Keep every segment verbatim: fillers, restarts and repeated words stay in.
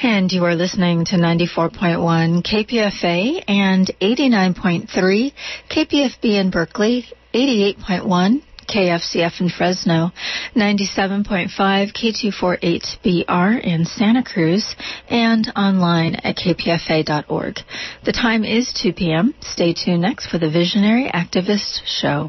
And you are listening to ninety-four point one K P F A and eighty-nine point three K P F B in Berkeley, eighty-eight point one K F C F in Fresno, ninety-seven point five K two forty-eight B R in Santa Cruz, and online at k p f a dot org. The time is two p.m. Stay tuned next for the Visionary Activist Show.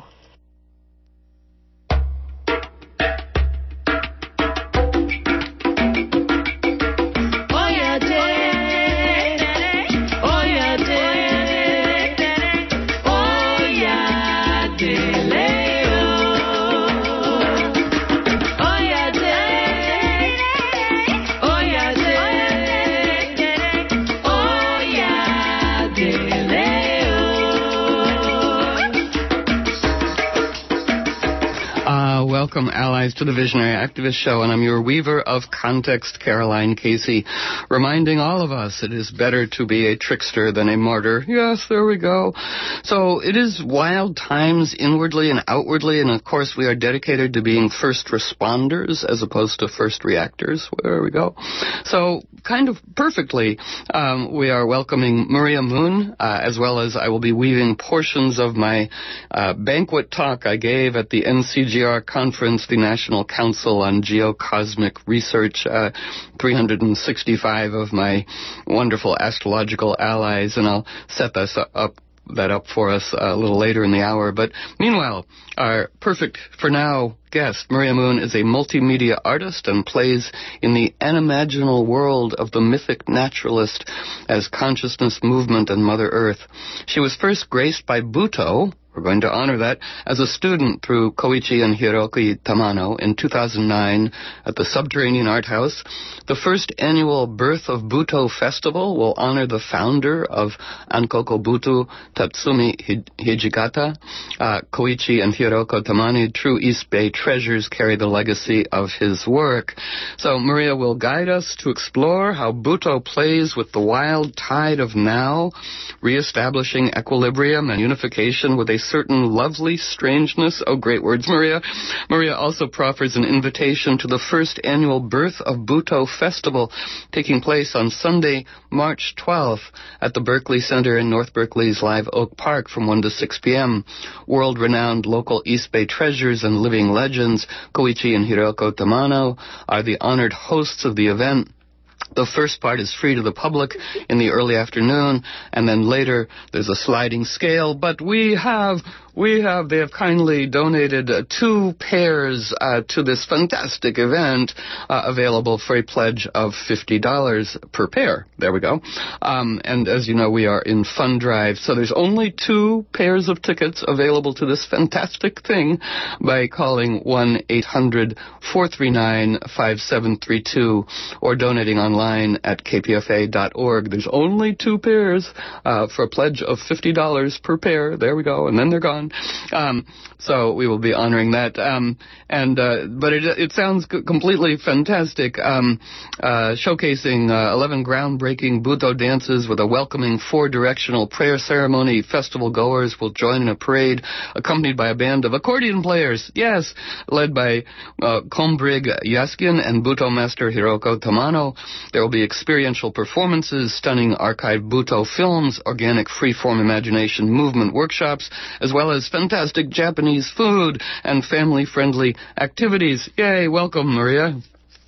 Welcome, allies, to the Visionary Activist Show, and I'm your weaver of context, Caroline Casey, reminding all of us it is better to be a trickster than a martyr. Yes, there we go. So it is wild times inwardly and outwardly, and of course we are dedicated to being first responders as opposed to first reactors. There we go. So kind of perfectly, um, we are welcoming Maria Moon, uh, as well as I will be weaving portions of my uh, banquet talk I gave at the N C G R conference, the National Council on Geocosmic Research, uh, three hundred sixty-five of my wonderful astrological allies, and I'll set this up that up for us a little later in the hour. But meanwhile, our perfect for now guest, Maria Moon, is a multimedia artist and plays in the unimaginable world of the mythic naturalist as consciousness, movement, and Mother Earth. She was first graced by Butoh. We're going to honor that as a student through Koichi and Hiroki Tamano in two thousand nine at the Subterranean Art House. The first annual Birth of Butoh Festival will honor the founder of Ankoko Buto, Tatsumi Hijikata. Uh, Koichi and Hiroko Tamani, true East Bay treasures, carry the legacy of his work. So Maria will guide us to explore how Butoh plays with the wild tide of now, reestablishing equilibrium and unification with a certain lovely strangeness. Oh, great words, Maria. Maria also proffers an invitation to the first annual Birth of Butoh Festival, taking place on Sunday, March twelfth at the Berkeley Center in North Berkeley's Live Oak Park from one to six p.m. World-renowned local East Bay treasures and living legends, Koichi and Hiroko Tamano, are the honored hosts of the event. The first part is free to the public in the early afternoon, and then later there's a sliding scale. But we have, we have, they have kindly donated uh, two pairs uh, to this fantastic event, uh, available for a pledge of fifty dollars per pair. There we go. Um, and as you know, we are in fund drive, so there's only two pairs of tickets available to this fantastic thing by calling one eight hundred four three nine five seven three two or donating online at k p f a dot org. There's only two pairs uh, for a pledge of fifty dollars per pair. There we go, and then they're gone. Um, so we will be honoring that. Um, and uh, but it, it sounds c- completely fantastic, um, uh, showcasing uh, eleven groundbreaking Butoh dances with a welcoming four-directional prayer ceremony. Festival goers will join in a parade accompanied by a band of accordion players, yes, led by uh, Kombrig Yaskin and Butoh master Hiroko Tamano. There will be experiential performances, stunning archived Butoh films, organic free-form imagination movement workshops, as well as fantastic Japanese food and family-friendly activities. Yay, welcome, Maria.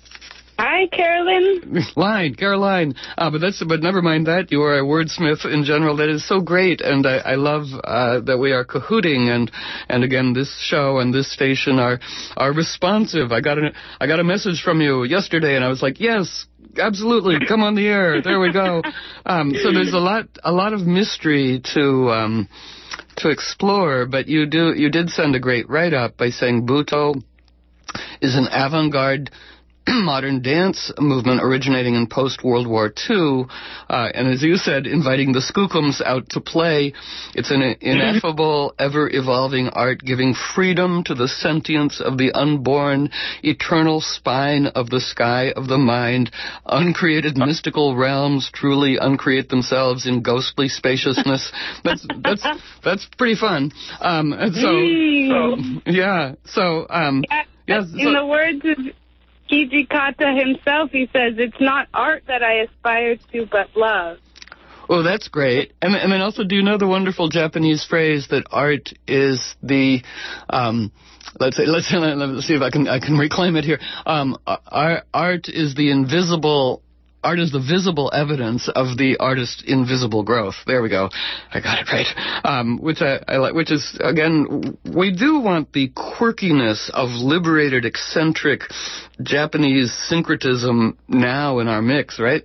Hi, Carolyn. Line, Caroline. Uh, but that's but never mind that. You are a wordsmith in general. That is so great, and I, I love uh, that we are cahooting, and and again, this show and this station are are responsive. I got a I got a message from you yesterday, and I was like, yes, absolutely, come on the air. There we go. Um, so there's a lot a lot of mystery to um, to explore, but you do you did send a great write-up by saying Butoh is an avant-garde modern dance movement originating in post-World War Two, uh, and as you said, inviting the skookums out to play. It's an ineffable, ever-evolving art giving freedom to the sentience of the unborn, eternal spine of the sky of the mind. Uncreated mystical realms truly uncreate themselves in ghostly spaciousness. That's that's that's pretty fun. Um, and so, so yeah, so um, yeah, yes, in so, the words of Hijikata himself, he says, it's not art that I aspire to, but love. Oh, that's great. And, and then also, do you know the wonderful Japanese phrase that art is the, um, let's say, let's, let's see if I can I can reclaim it here. Um, art, art is the invisible. Art is the visible evidence of the artist's invisible growth. There we go. I got it right. Um, which I, I like. Which is, again, we do want the quirkiness of liberated, eccentric Japanese syncretism now in our mix, right?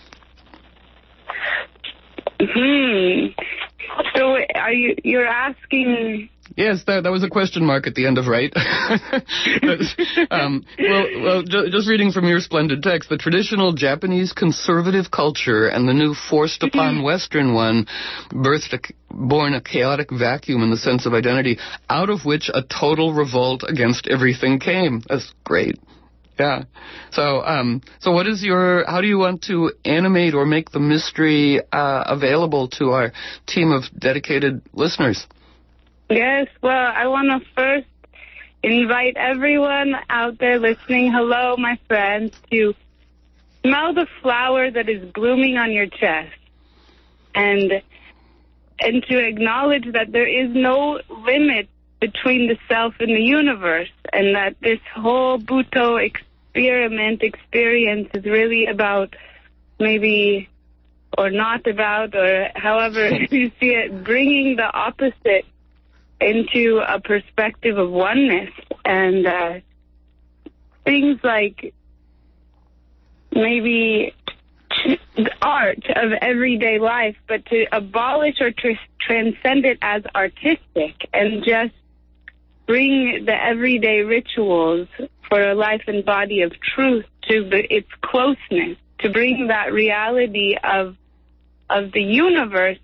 Hmm. So, are you you're asking? Yes, that that was a question mark at the end of right. but, um, well, well ju- just reading from your splendid text, the traditional Japanese conservative culture and the new forced upon Western one birthed a, born a chaotic vacuum in the sense of identity, out of which a total revolt against everything came. That's great. Yeah. So, um, so what is your, how do you want to animate or make the mystery uh, available to our team of dedicated listeners? Yes, well, I want to first invite everyone out there listening, hello, my friends, to smell the flower that is blooming on your chest and and to acknowledge that there is no limit between the self and the universe, and that this whole Buto experiment experience is really about maybe, or not about, or however you see it, bringing the opposite into a perspective of oneness, and uh, things like maybe the art of everyday life, but to abolish or to transcend it as artistic and just bring the everyday rituals for a life and body of truth to the, its closeness, to bring that reality of of the universe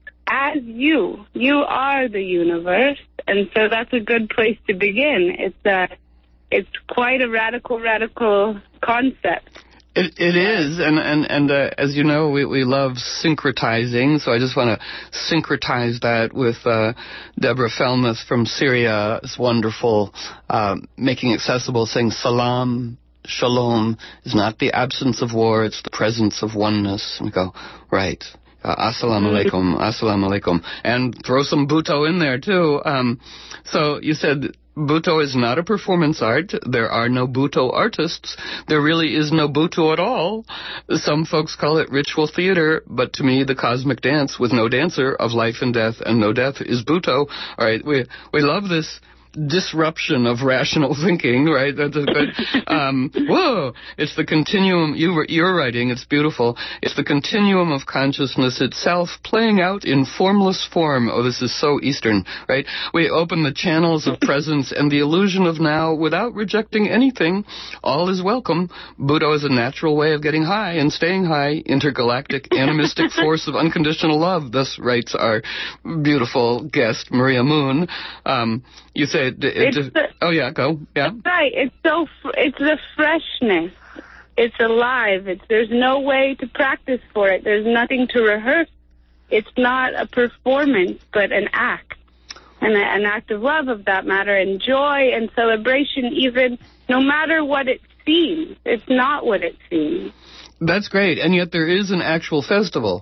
as you. You are the universe, and so that's a good place to begin. It's a, it's quite a radical, radical concept. It, it is, and and and uh, as you know, we we love syncretizing. So I just want to syncretize that with uh, Deborah Felmuth from Syria. It's wonderful, uh, making accessible, saying salam, shalom is not the absence of war; it's the presence of oneness. And we go right. Uh, assalamu alaikum, assalamu alaikum. And throw some Buto in there, too. Um, so you said Buto is not a performance art. There are no Buto artists. There really is no Buto at all. Some folks call it ritual theater, but to me, the cosmic dance with no dancer of life and death and no death is Buto. All right, we we love this disruption of rational thinking, right? That's a good, um, whoa, it's the continuum, you were, you're writing, it's beautiful, it's the continuum of consciousness itself playing out in formless form. Oh, this is so Eastern, right? We open the channels of presence and the illusion of now without rejecting anything. All is welcome. Buddha is a natural way of getting high and staying high, intergalactic, animistic force of unconditional love. Thus writes our beautiful guest, Maria Moon. Um, you say, it, it, it, the, oh yeah, go, yeah. Right, it's so, it's the freshness. It's alive. It's, there's no way to practice for it. There's nothing to rehearse. It's not a performance, but an act, and a, an act of love of that matter, and joy and celebration, even no matter what it seems. It's not what it seems. That's great, and yet there is an actual festival.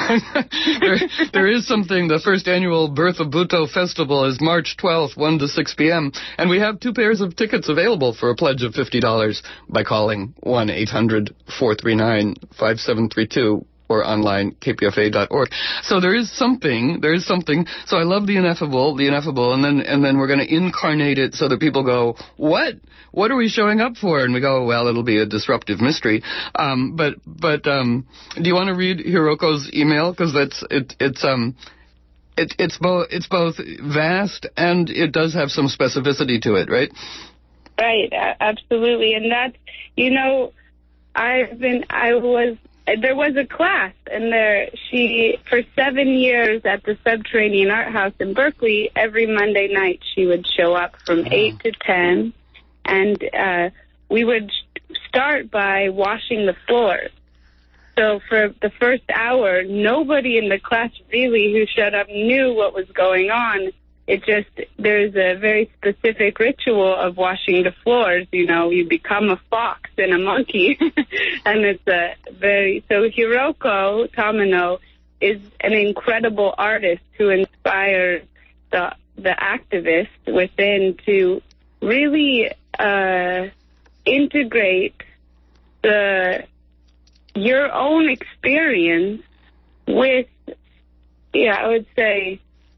there, there is something, the first annual Birth of Buto Festival is March twelfth, one to six p.m., and we have two pairs of tickets available for a pledge of fifty dollars by calling one eight hundred four three nine five seven three two or online, k p f a dot org. So there is something, there is something, so I love the ineffable, the ineffable, and then and then we're going to incarnate it so that people go, what? What are we showing up for? And we go, well, it'll be a disruptive mystery. Um, but but um, do you want to read Hiroko's email? Because that's it. It's um, it, it's both it's both vast and it does have some specificity to it, right? Right, absolutely, and that's, you know, I've been I was. There was a class, and there she, for seven years at the Subterranean Art House in Berkeley, every Monday night she would show up from oh. eight to ten, and uh, we would start by washing the floors. So for the first hour, nobody in the class really who showed up knew what was going on, it just, there's a very specific ritual of washing the floors. You know, you become a fox and a monkey. And it's a very, so Hiroko Tamino is an incredible artist who inspires the, the activists within to really uh, integrate the your own experience with, yeah, I would say,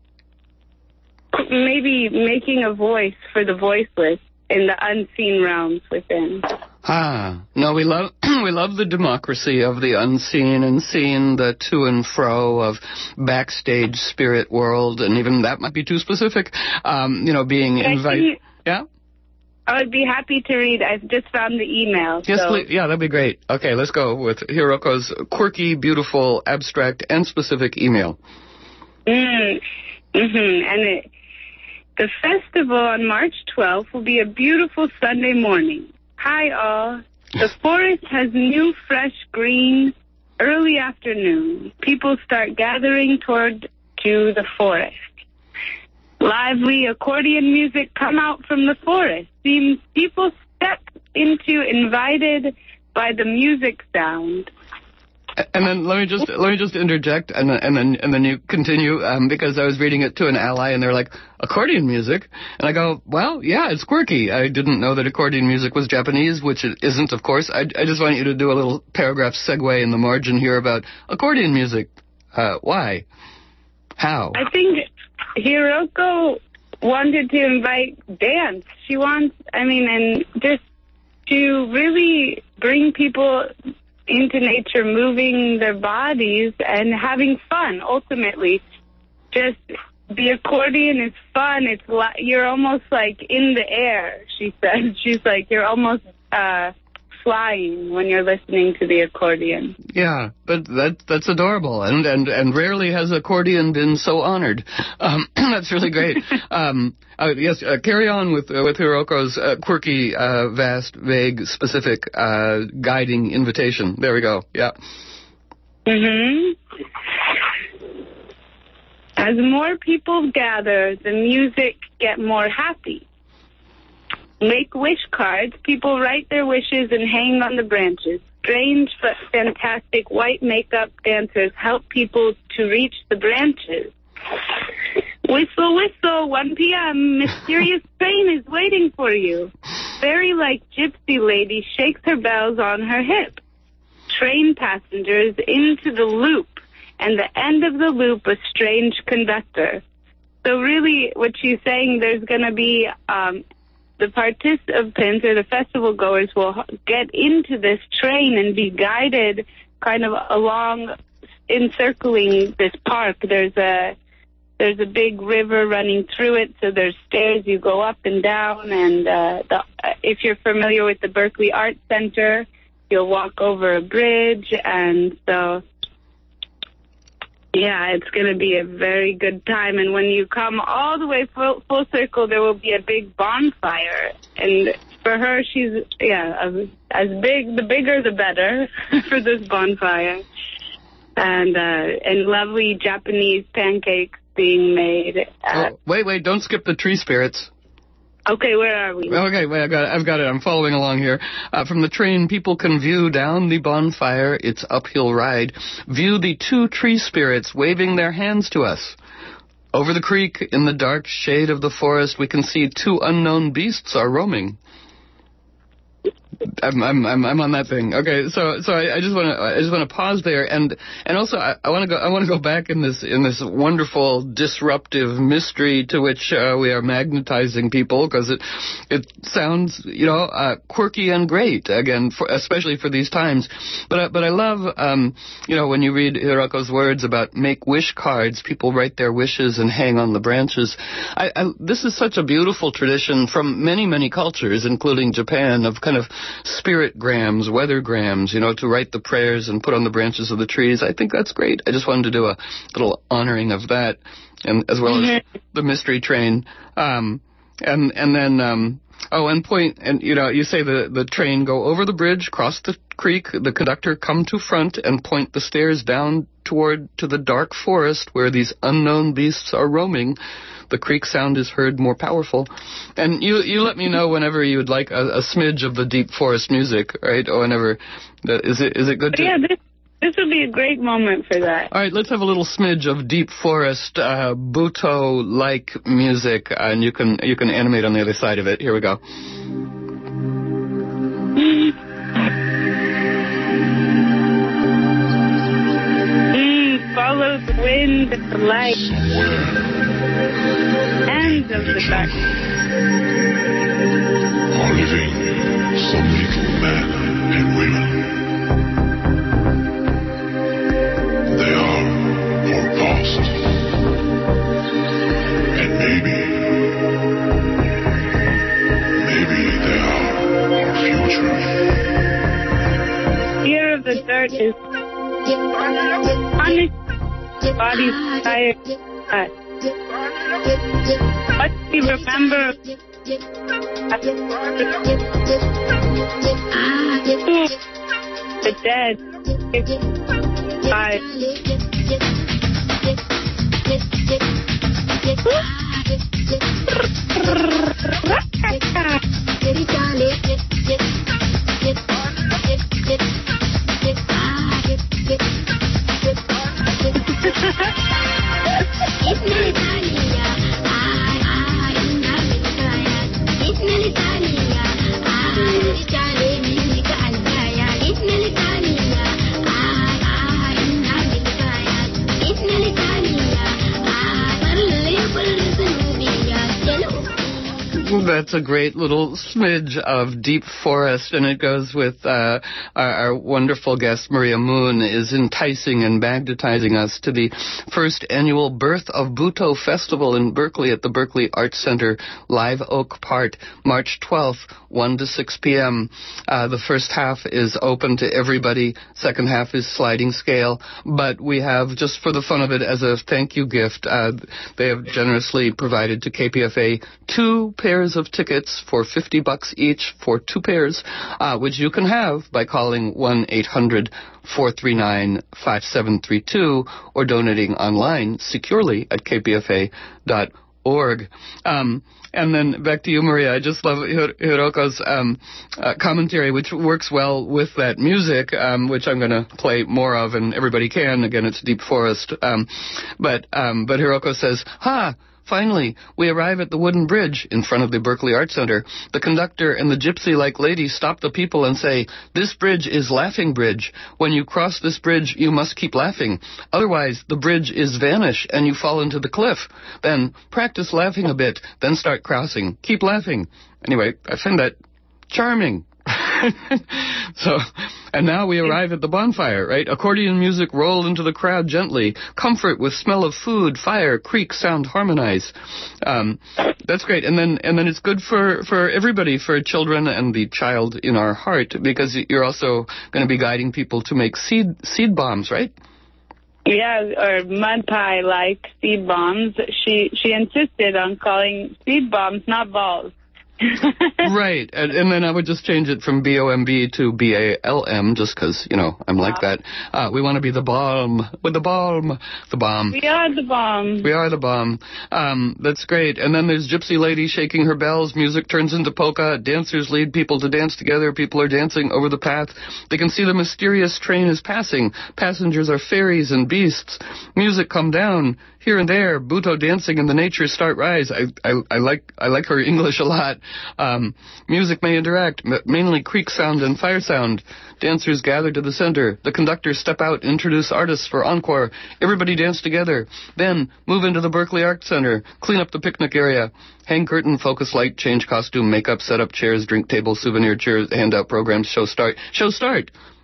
maybe making a voice for the voiceless in the unseen realms within. Ah, no, we love we love the democracy of the unseen and seen, the to and fro of backstage spirit world, and even that might be too specific. Um, you know, being invited. Yeah. I would be happy to read. I've just found the email. Yes, so. please. Yeah, that'd be great. Okay, let's go with Hiroko's quirky, beautiful, abstract, and specific email. Mm. Mm-hmm. And it, the festival on March twelfth will be a beautiful Sunday morning. Hi, all. The forest has new, fresh green early afternoon. People start gathering toward to the forest. Lively accordion music come out from the forest. Seems people step into invited by the music sound. And then let me just let me just interject, and then and then and then you continue, um, because I was reading it to an ally, and they're like, accordion music, and I go, well, yeah, it's quirky. I didn't know that accordion music was Japanese, which it isn't, of course. I, I just want you to do a little paragraph segue in the margin here about accordion music. Uh, why? How? I think Hiroko wanted to invite dance. She wants, I mean, and just to really bring people into nature, moving their bodies and having fun, ultimately. Just the accordion is fun. It's li- You're almost like in the air, she said. She's like, you're almost uh, flying when you're listening to the accordion. Yeah, but that that's adorable, and, and, and rarely has accordion been so honored. Um, that's really great. um, uh, yes, uh, carry on with uh, with Hiroko's uh, quirky, uh, vast, vague, specific, uh, guiding invitation. There we go. Yeah. Mm-hmm. As more people gather, the music get more happy. Make wish cards. People write their wishes and hang on the branches. Strange but fantastic white makeup dancers help people to reach the branches. Whistle, whistle, one p.m. Mysterious train is waiting for you. Fairy-like gypsy lady shakes her bells on her hip. Train passengers into the loop, and the end of the loop, a strange conductor. So really, what she's saying, there's going to be... Um, the participants or the festival goers will get into this train and be guided kind of along, encircling this park. There's a there's a big river running through it, so there's stairs you go up and down. And uh, the, uh, if you're familiar with the Berkeley Arts Center, you'll walk over a bridge, and so... Yeah, it's going to be a very good time. And when you come all the way full, full circle, there will be a big bonfire. And for her, she's, yeah, as big, the bigger the better for this bonfire. And, uh, and lovely Japanese pancakes being made. At... Oh, wait, wait, don't skip the tree spirits. Okay, where are we? Okay, wait, I've got it. I've got it. I'm following along here. Uh, from the train, people can view down the bonfire, its uphill ride, view the two tree spirits waving their hands to us. Over the creek, in the dark shade of the forest, we can see two unknown beasts are roaming. I'm I'm I'm I'm on that thing. Okay, so so I, I just want to I just want to pause there, and and also I want to go I want to go back in this in this wonderful disruptive mystery to which uh, we are magnetizing people, because it it sounds, you know, uh, quirky and great again, for, especially for these times. But I, but I love um you know, when you read Hiroko's words about make wish cards, people write their wishes and hang on the branches. I, I this is such a beautiful tradition from many many cultures, including Japan, of kind of spirit grams, weather grams, you know, to write the prayers and put on the branches of the trees. I think that's great. I just wanted to do a little honoring of that, and as well as the mystery train. Um, and and then um, oh, and point, and you know, you say the the train go over the bridge, cross the creek, the conductor come to front and point the stairs down toward to the dark forest where these unknown beasts are roaming. The creek sound is heard more powerful. And you you let me know whenever you would like a, a smidge of the deep forest music, right? Or whenever, is it is it good to... Yeah, this, this would be a great moment for that. All right, let's have a little smidge of deep forest, uh, Butoh-like music, and you can you can animate on the other side of it. Here we go. Mm, follow the wind and the light. End of the dark. Are living some little men and women. They are our past. And maybe, maybe they are our future. Fear of the dirt is honest. Body's tired. But what we remember the dead alive. That's a great little smidge of deep forest, and it goes with uh, our, our wonderful guest, Maria Moon, is enticing and magnetizing us to the first annual Birth of Butoh Festival in Berkeley at the Berkeley Arts Center, Live Oak Park, March twelfth, one to six p.m. Uh, the first half is open to everybody, second half is sliding scale, but we have, just for the fun of it, as a thank you gift, uh, they have generously provided to K P F A two pairs of tickets for fifty bucks each for two pairs, uh, which you can have by calling one eight hundred four three nine five seven three two or donating online securely at k p f a dot org. Um, and then back to you, Maria. I just love Hiroko's um, uh, commentary, which works well with that music, um, which I'm going to play more of, and everybody can. Again, it's Deep Forest. Um, but um, but Hiroko says, ha! Finally, we arrive at the wooden bridge in front of the Berkeley Arts Center. The conductor and the gypsy-like lady stop the people and say, "This bridge is Laughing Bridge. When you cross this bridge, you must keep laughing. Otherwise, the bridge is vanish and you fall into the cliff. Then practice laughing a bit, then start crossing. Keep laughing." Anyway, I find that charming. So, and now we arrive at the bonfire, right? Accordion music rolled into the crowd gently. Comfort with smell of food, fire, creek, sound harmonize. Um, that's great. And then, and then it's good for, for everybody, for children and the child in our heart, because you're also going to be guiding people to make seed, seed bombs, right? Yeah, or mud pie like seed bombs. She, she insisted on calling seed bombs, not balls. Right, and, and then I would just change it from B O M B to B A L M, just because, you know, I'm like wow. that. Uh, we want to be the bomb, with the bomb, the bomb. We are the bomb. We are the bomb. Um, that's great. And then there's Gypsy Lady shaking her bells, music turns into polka, dancers lead people to dance together, people are dancing over the path. They can see the mysterious train is passing. Passengers are fairies and beasts. Music come down. Here and there, Butoh dancing and the nature start rise. I, I, I like I like her English a lot. Um, music may interact, mainly creek sound and fire sound. Dancers gather to the center. The conductors step out, introduce artists for encore. Everybody dance together. Then move into the Berkeley Arts Center. Clean up the picnic area. Hang curtain, focus light, change costume, makeup, set up chairs, drink table, souvenir chairs, handout programs, show start. Show start.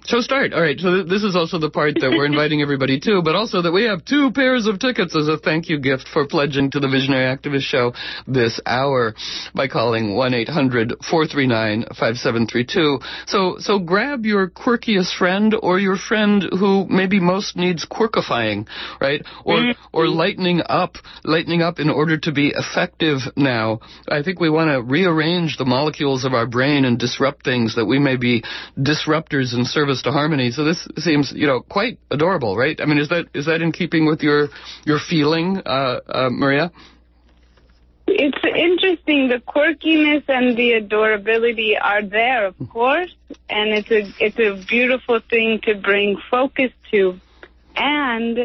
So start. All right. So th- this is also the part that we're inviting everybody to, but also that we have two pairs of tickets as a thank you gift for pledging to the Visionary Activist Show this hour by calling one eight hundred four three nine five seven three two. So so grab your quirkiest friend or your friend who maybe most needs quirkifying, right? Or or lightening up, lightening up in order to be effective now. I think we want to rearrange the molecules of our brain and disrupt things that we may be disruptors in service to harmony. So this seems, you know, quite adorable, right? I mean, is that is that in keeping with your your feeling, uh, uh, Maria? It's interesting. The quirkiness and the adorability are there, of course, and it's a it's a beautiful thing to bring focus to, and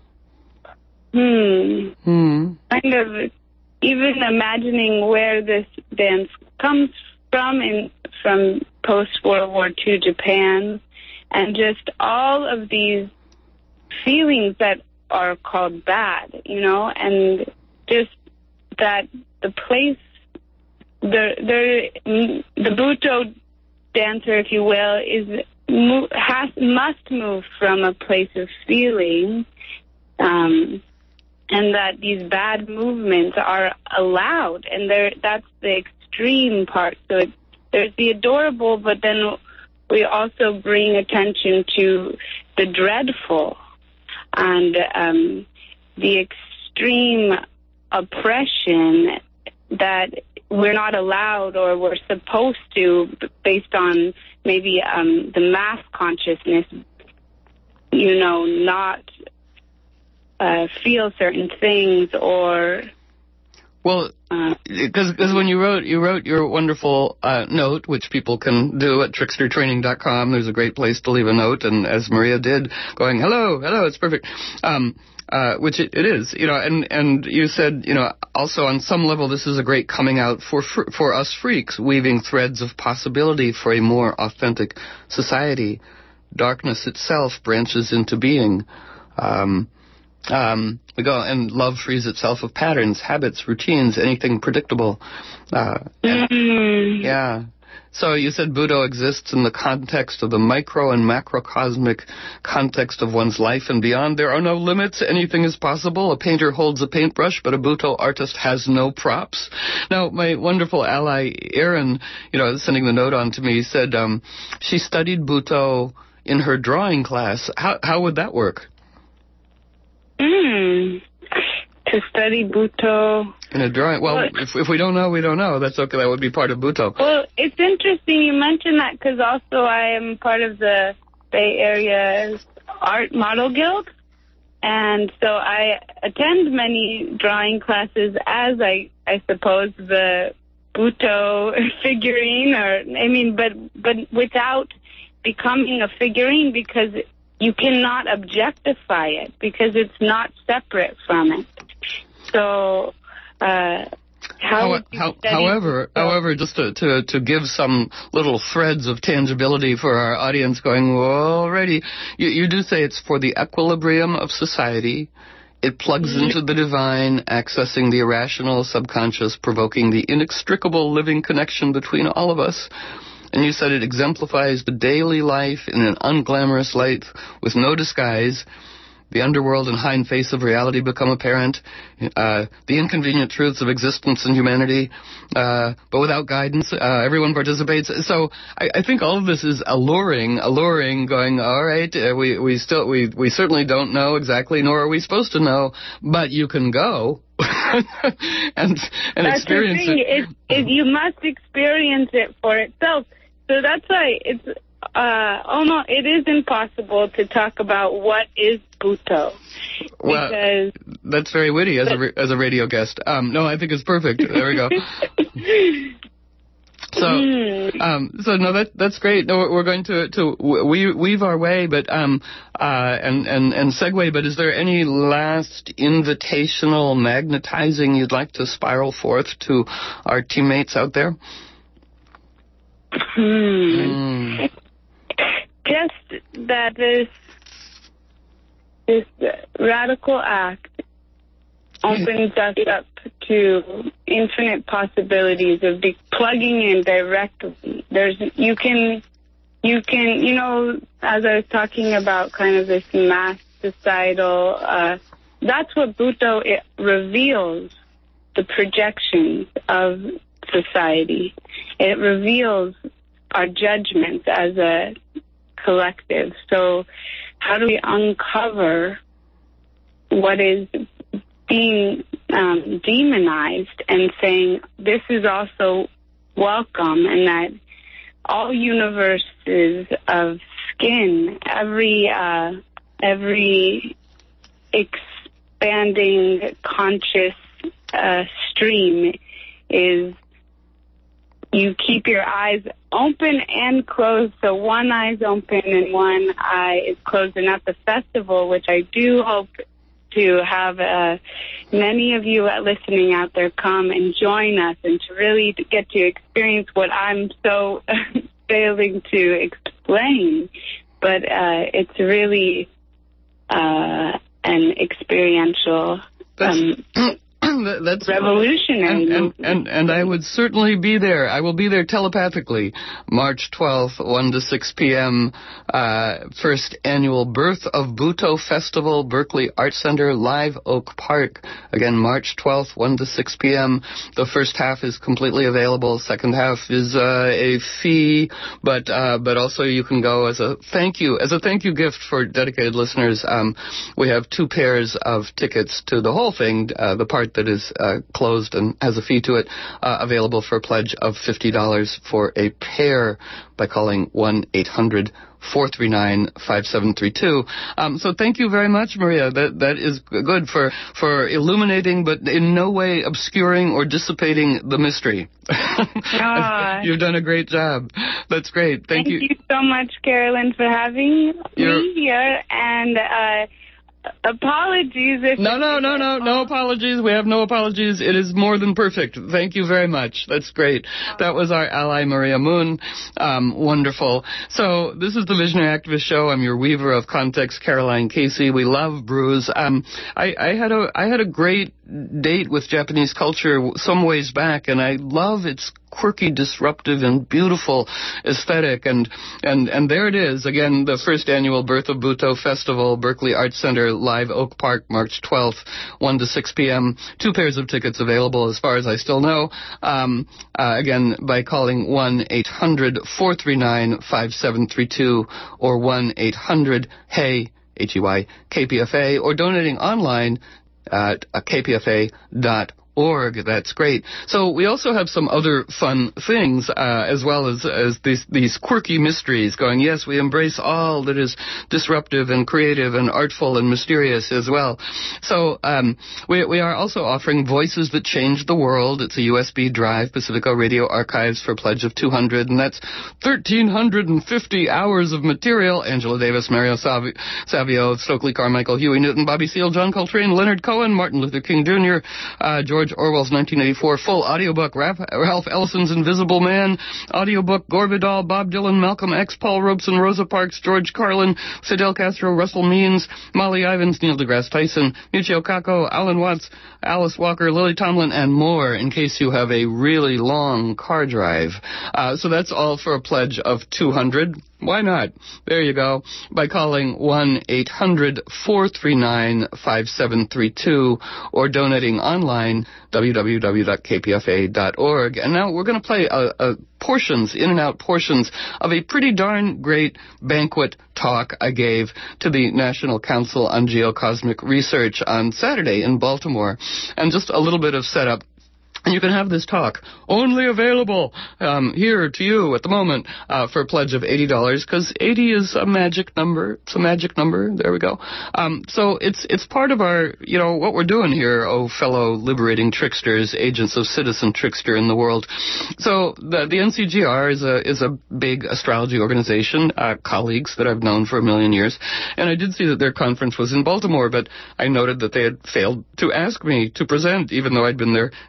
hmm, Hmm. kind of even imagining where this dance comes from in from post-World War Two Japan. And just all of these feelings that are called bad, you know, and just that the place, the the the Butoh dancer, if you will, is has must move from a place of feeling, um, and that these bad movements are allowed, and there that's the extreme part. So it, there's the adorable, but then we also bring attention to the dreadful and um, the extreme oppression that we're not allowed or we're supposed to, based on maybe um, the mass consciousness, you know, not uh, feel certain things or... Well, because uh, when you wrote you wrote your wonderful uh, note, which people can do at trickster training dot com, there's a great place to leave a note, and as Maria did, going, hello, hello, it's perfect, um, uh, which it, it is, you know, and, and you said, you know, also on some level this is a great coming out for fr- for us freaks, weaving threads of possibility for a more authentic society. Darkness itself branches into being. Um Um, we go, and love frees itself of patterns, habits, routines, anything predictable. Uh, and, mm-hmm. Yeah. So you said Butoh exists in the context of the micro and macrocosmic context of one's life and beyond. There are no limits. Anything is possible. A painter holds a paintbrush, but a Butoh artist has no props. Now, my wonderful ally, Erin, you know, sending the note on to me, said um, she studied Butoh in her drawing class. How, how would that work? Mm. To study Butoh. In a drawing. Well, well if, if we don't know, we don't know. That's okay. That would be part of Butoh. Well, it's interesting you mentioned that because also I am part of the Bay Area Art Model Guild. And so I attend many drawing classes as, I, I suppose, the Butoh figurine. or I mean, but but without becoming a figurine because you cannot objectify it because it's not separate from it. So, uh, how, how, how however, Butoh? however, just to, to to give some little threads of tangibility for our audience, going, alrighty, you, you do say it's for the equilibrium of society. It plugs mm-hmm. into the divine, accessing the irrational, subconscious, provoking the inextricable living connection between all of us. And you said it exemplifies the daily life in an unglamorous light with no disguise. The underworld and hind face of reality become apparent. Uh, the inconvenient truths of existence and humanity, uh, but without guidance, uh, everyone participates. So I, I think all of this is alluring, alluring. Going, all right, uh, we we still we we certainly don't know exactly, nor are we supposed to know, but you can go. and and that's experience the thing. it. It, it. You must experience it for itself. So that's why it's uh, almost it is impossible to talk about what is Butoh. Well, because that's very witty as a as a radio guest. Um, no, I think it's perfect. There we go. So, um, so no, that that's great. No, we're going to to we weave our way, but um, uh, and and and segue. But is there any last invitational magnetizing you'd like to spiral forth to our teammates out there? Hmm. Mm. Just that this this radical act opens us up to infinite possibilities of be plugging in directly. There's you can you can, you know, as I was talking about kind of this mass societal, uh, that's what Bhutto it reveals, the projections of society. It reveals our judgments as a collective. So how do we uncover what is being um, demonized and saying this is also welcome, and that all universes of skin, every uh, every expanding conscious uh, stream is, you keep your eyes open and closed, so one eye's open and one eye is closed. And at the festival, which I do hope to have uh, many of you listening out there come and join us and to really get to experience what I'm so failing to explain. But uh, it's really uh, an experiential um That's revolutionary. And, and, and, and I would certainly be there. I will be there telepathically. March twelfth, one to six p.m., uh, first annual Birth of Bhutto Festival, Berkeley Arts Center, Live Oak Park. Again, March twelfth, one to six p.m. The first half is completely available. Second half is uh, a fee, but uh, but also you can go as a thank you, as a thank you gift for dedicated listeners. Um, we have two pairs of tickets to the whole thing, uh, the part that is uh, closed and has a fee to it, uh, available for a pledge of fifty dollars for a pair by calling one eight hundred four three nine five seven three two. Um, so thank you very much, Maria. That that is good for, for illuminating, but in no way obscuring or dissipating the mystery. Ah. You've done a great job. That's great. Thank, Thank you. Thank you so much, Carolyn, for having You're... me here. And uh, apologies if... No, no, no, no, no apologies. We have no apologies. It is more than perfect. Thank you very much. That's great. That was our ally, Maria Moon. Um, wonderful. So this is the Visionary Activist Show. I'm your weaver of context, Caroline Casey. We love brews. Um, I, I had a I had a great date with Japanese culture some ways back, and I love its quirky, disruptive, and beautiful aesthetic. And, and, and there it is. Again, the first annual Birth of Bhutto Festival, Berkeley Arts Center, Live Oak Park, March twelfth, one to six p.m. Two pairs of tickets available as far as I still know. Um, uh, again, by calling one eight hundred four three nine five seven three two or one eight hundred hey, H E Y, K P F A, or donating online at k p f a dot org. That's great. So we also have some other fun things, uh, as well as, as these, these quirky mysteries going, yes, we embrace all that is disruptive and creative and artful and mysterious as well. So, um, we, we are also offering Voices That Change the World. It's a U S B drive, Pacifico Radio Archives, for a pledge of two hundred, and that's one thousand three hundred fifty hours of material. Angela Davis, Mario Savi- Savio, Stokely Carmichael, Huey Newton, Bobby Seale, John Coltrane, Leonard Cohen, Martin Luther King Junior, uh, George George Orwell's nineteen eighty-four full audiobook, Ralph Ellison's Invisible Man, audiobook, Gore Vidal, Bob Dylan, Malcolm X, Paul Robeson, Rosa Parks, George Carlin, Fidel Castro, Russell Means, Molly Ivins, Neil deGrasse Tyson, Michio Kaku, Alan Watts, Alice Walker, Lily Tomlin, and more, in case you have a really long car drive. Uh, so that's all for a pledge of two hundred. Why not? There you go. By calling one eight hundred four three nine five seven three two or donating online, w w w dot k p f a dot org. And now we're going to play uh, uh, portions, in and out portions, of a pretty darn great banquet talk I gave to the National Council on Geocosmic Research on Saturday in Baltimore. And just a little bit of setup. And you can have this talk only available um, here to you at the moment uh, for a pledge of eighty dollars, because eighty is a magic number. It's a magic number. There we go. Um, so it's it's part of our, you know, what we're doing here, oh, fellow liberating tricksters, agents of citizen trickster in the world. So the, the N C G R is a is a big astrology organization, uh, colleagues that I've known for a million years. And I did see that their conference was in Baltimore, but I noted that they had failed to ask me to present, even though I'd been their headliner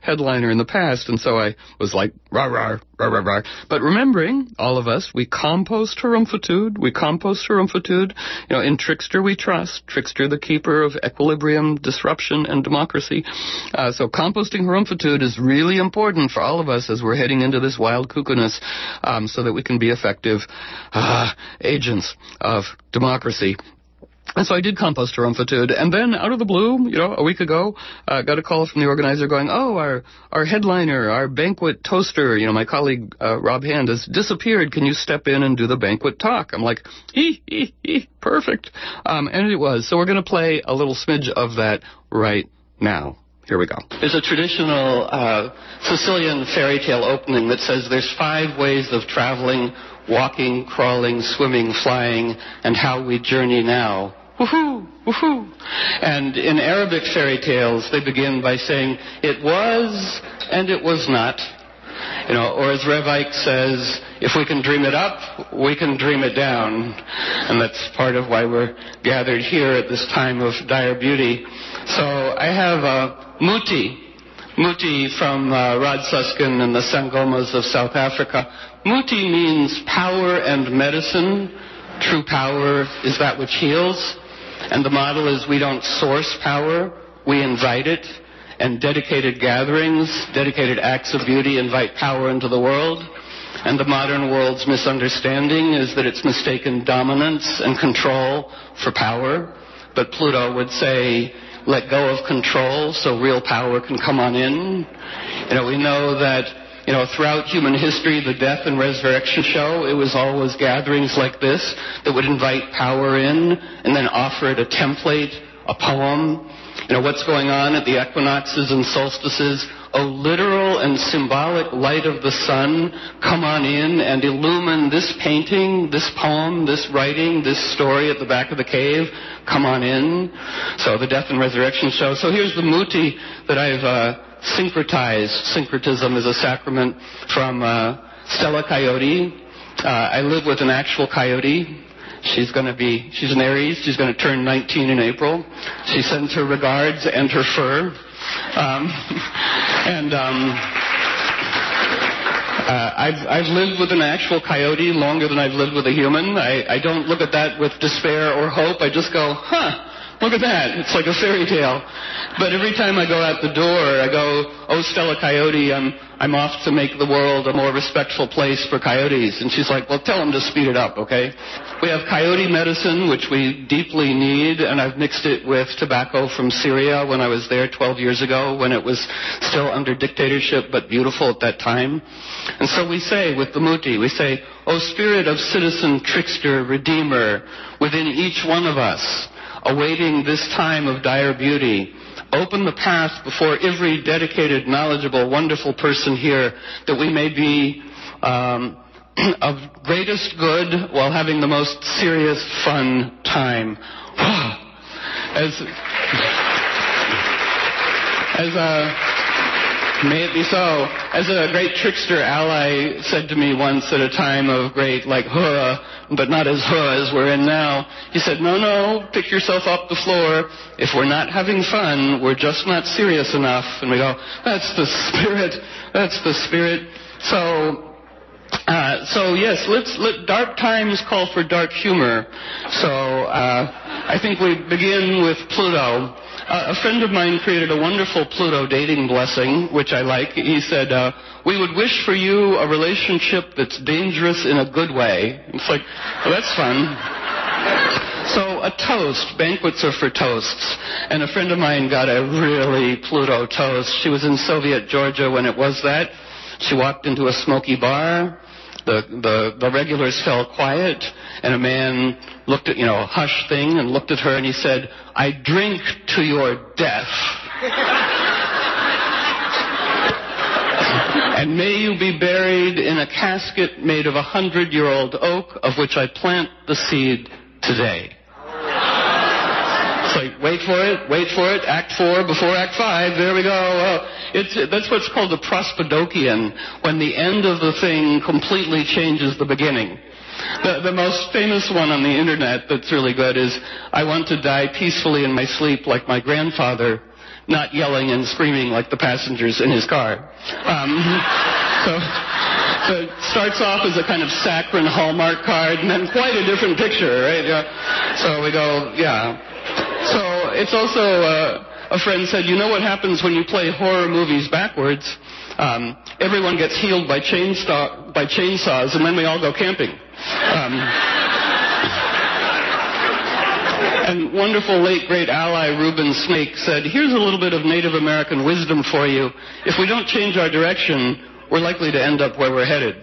headliner in the past, and so I was like, rah, rah, rah, rah, rah. But remembering, all of us, we compost harumph-tude, we compost harumph-tude. You know, in Trickster we trust, Trickster the keeper of equilibrium, disruption, and democracy. Uh, so composting harumph-tude is really important for all of us as we're heading into this wild cuckoo-ness, um, so that we can be effective uh, agents of democracy. And so I did compost harumph-tude, and then out of the blue, you know, a week ago, uh, got a call from the organizer going, oh, our our headliner, our banquet toaster, you know, my colleague uh, Rob Hand has disappeared. Can you step in and do the banquet talk? I'm like, hee, hee, hee, perfect. Um, and it was. So we're going to play a little smidge of that right now. Here we go. There's a traditional uh, Sicilian fairy tale opening that says there's five ways of traveling: walking, crawling, swimming, flying, and how we journey now. Woohoo! Woohoo! And in Arabic fairy tales, they begin by saying, it was and it was not. You know, or as Rev Ike says, if we can dream it up, we can dream it down. And that's part of why we're gathered here at this time of dire beauty. So I have uh, Muti. Muti from uh, Rod Suskin and the Sangomas of South Africa. Muti means power and medicine. True power is that which heals. And the model is we don't source power, we invite it. And dedicated gatherings, dedicated acts of beauty invite power into the world. And the modern world's misunderstanding is that it's mistaken dominance and control for power. But Pluto would say, let go of control so real power can come on in. You know, we know that, you know, throughout human history, the death and resurrection show, it was always gatherings like this that would invite power in and then offer it a template, a poem. You know, what's going on at the equinoxes and solstices? Oh, literal and symbolic light of the sun, come on in and illumine this painting, this poem, this writing, this story at the back of the cave. Come on in. So the death and resurrection show. So here's the Muti that I've uh, syncretized. Syncretism is a sacrament from uh, Stella Coyote. Uh, I live with an actual coyote. She's going to be, she's an Aries. She's going to turn nineteen in April. She sends her regards and her fur. Um, and um, uh, I've, I've lived with an actual coyote longer than I've lived with a human. I, I don't look at that with despair or hope. I just go, huh. Look at that. It's like a fairy tale. But every time I go out the door, I go, oh, Stella Coyote, I'm I'm off to make the world a more respectful place for coyotes. And she's like, well, tell them to speed it up, okay? We have coyote medicine, which we deeply need, and I've mixed it with tobacco from Syria when I was there twelve years ago, when it was still under dictatorship, but beautiful at that time. And so we say, with the Muti, we say, oh, spirit of citizen, trickster, redeemer, within each one of us, awaiting this time of dire beauty, open the path before every dedicated, knowledgeable, wonderful person here, that we may be um, of greatest good while having the most serious, fun time. as as a may it be so. As a great trickster ally said to me once at a time of great, like, huh, but not as huh as we're in now, he said, no, no, pick yourself off the floor. If we're not having fun, we're just not serious enough. And we go, that's the spirit, that's the spirit. So, uh, so yes, let's, let dark times call for dark humor. So, uh, I think we begin with Pluto. Uh, a friend of mine created a wonderful Pluto dating blessing, which I like. He said, uh, we would wish for you a relationship that's dangerous in a good way. It's like, well, that's fun. So a toast. Banquets are for toasts. And a friend of mine got a really Pluto toast. She was in Soviet Georgia when it was that. She walked into a smoky bar. The, the, the regulars fell quiet, and a man looked at, you know, a hush thing, and looked at her, and he said, I drink to your death. And may you be buried in a casket made of a hundred-year-old oak, of which I plant the seed today. It's like, wait for it, wait for it, act four before act five, there we go. Uh, it's, that's what's called a prospodocian, when the end of the thing completely changes the beginning. The, the most famous one on the internet that's really good is, I want to die peacefully in my sleep like my grandfather not yelling and screaming like the passengers in his car. Um, so, so it starts off as a kind of saccharine Hallmark card, and then quite a different picture, right? Yeah. So we go, yeah. So it's also, uh, a friend said, you know what happens when you play horror movies backwards? Um, everyone gets healed by chainsaw, by chainsaws, and then we all go camping. Um, And wonderful late great ally Reuben Snake said, here's a little bit of Native American wisdom for you. If we don't change our direction, we're likely to end up where we're headed.